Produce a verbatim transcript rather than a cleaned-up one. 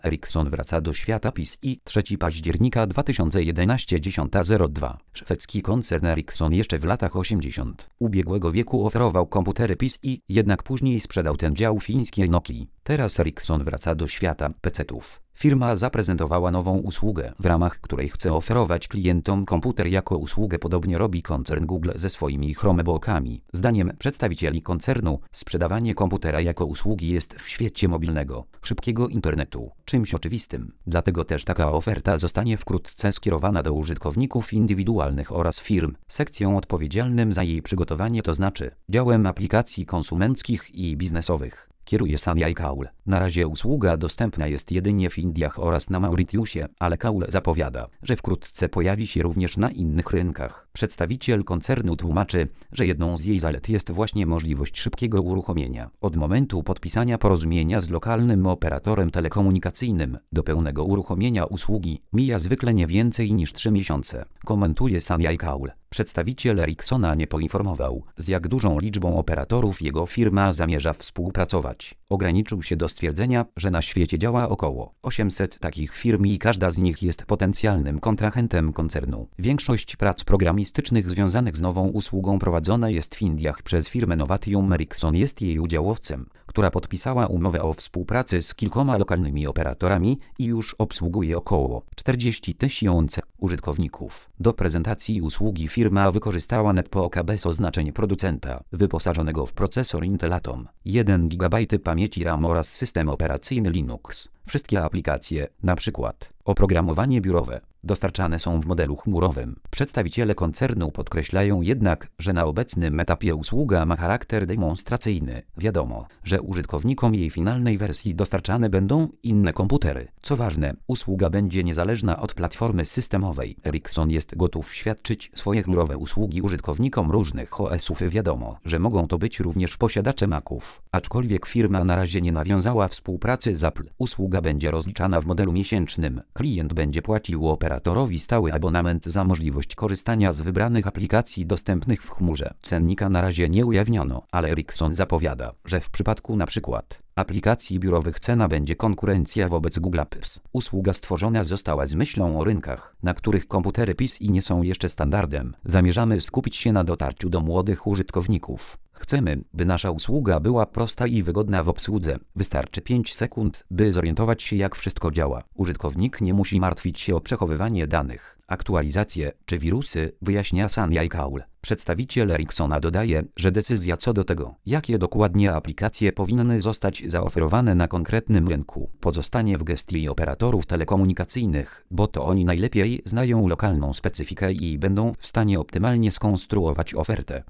Ericsson wraca do świata P C I. trzeciego października dwa tysiące jedenastego dziesiąta zero dwa. Szwedzki koncern Ericsson jeszcze w latach osiemdziesiątych ubiegłego wieku oferował komputery P C I, jednak później sprzedał ten dział fińskiej Nokii. Teraz Ericsson wraca do świata pecetów. Firma zaprezentowała nową usługę, w ramach której chce oferować klientom komputer jako usługę. Podobnie robi koncern Google ze swoimi Chromebookami. Zdaniem przedstawicieli koncernu, sprzedawanie komputera jako usługi jest w świecie mobilnego, szybkiego internetu czymś oczywistym. Dlatego też taka oferta zostanie wkrótce skierowana do użytkowników indywidualnych oraz firm. Sekcją odpowiedzialnym za jej przygotowanie, to znaczy działem aplikacji konsumenckich i biznesowych, kieruje Sanjay Kaul. Na razie usługa dostępna jest jedynie w Indiach oraz na Mauritiusie, ale Kaul zapowiada, że wkrótce pojawi się również na innych rynkach. Przedstawiciel koncernu tłumaczy, że jedną z jej zalet jest właśnie możliwość szybkiego uruchomienia. Od momentu podpisania porozumienia z lokalnym operatorem telekomunikacyjnym do pełnego uruchomienia usługi mija zwykle nie więcej niż trzy miesiące, komentuje Sanjay Kaul. Przedstawiciel Ericssona nie poinformował, z jak dużą liczbą operatorów jego firma zamierza współpracować. Ograniczył się do stwierdzenia, że na świecie działa około osiemset takich firm i każda z nich jest potencjalnym kontrahentem koncernu. Większość prac programistycznych związanych z nową usługą prowadzona jest w Indiach przez firmę Novatium. Ericsson jest jej udziałowcem, która podpisała umowę o współpracy z kilkoma lokalnymi operatorami i już obsługuje około czterdzieści tysięcy użytkowników. Do prezentacji usługi firma wykorzystała NetPoK bez oznaczeń producenta, wyposażonego w procesor Intel Atom, jeden gigabajt pamięci RAM oraz system operacyjny Linux. Wszystkie aplikacje, np. oprogramowanie biurowe, dostarczane są w modelu chmurowym. Przedstawiciele koncernu podkreślają jednak, że na obecnym etapie usługa ma charakter demonstracyjny. Wiadomo, że użytkownikom jej finalnej wersji dostarczane będą inne komputery. Co ważne, usługa będzie niezależna od platformy systemowej. Ericsson jest gotów świadczyć swoje chmurowe usługi użytkownikom różnych O S ów. Wiadomo, że mogą to być również posiadacze Maców. Aczkolwiek firma na razie nie nawiązała współpracy z Apple. Usługa będzie rozliczana w modelu miesięcznym. Klient będzie płacił operatorowi stały abonament za możliwość korzystania z wybranych aplikacji dostępnych w chmurze. Cennika na razie nie ujawniono, ale Ericsson zapowiada, że w przypadku np. aplikacji biurowych cena będzie konkurencja wobec Google Apps. Usługa stworzona została z myślą o rynkach, na których komputery P C I nie są jeszcze standardem. Zamierzamy skupić się na dotarciu do młodych użytkowników. Chcemy, by nasza usługa była prosta i wygodna w obsłudze. Wystarczy pięć sekund, by zorientować się, jak wszystko działa. Użytkownik nie musi martwić się o przechowywanie danych, aktualizacje czy wirusy, wyjaśnia Sanjay Kaul. Przedstawiciel Ericssona dodaje, że decyzja co do tego, jakie dokładnie aplikacje powinny zostać zaoferowane na konkretnym rynku, pozostanie w gestii operatorów telekomunikacyjnych, bo to oni najlepiej znają lokalną specyfikę i będą w stanie optymalnie skonstruować ofertę.